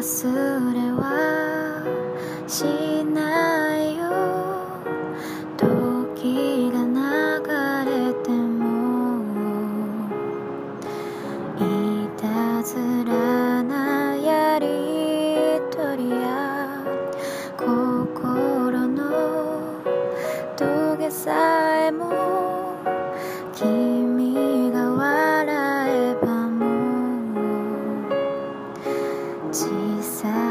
忘れはしないよ。時が流れてもいたずらなやりとりや心のトゲさえも君が笑えばもう小さ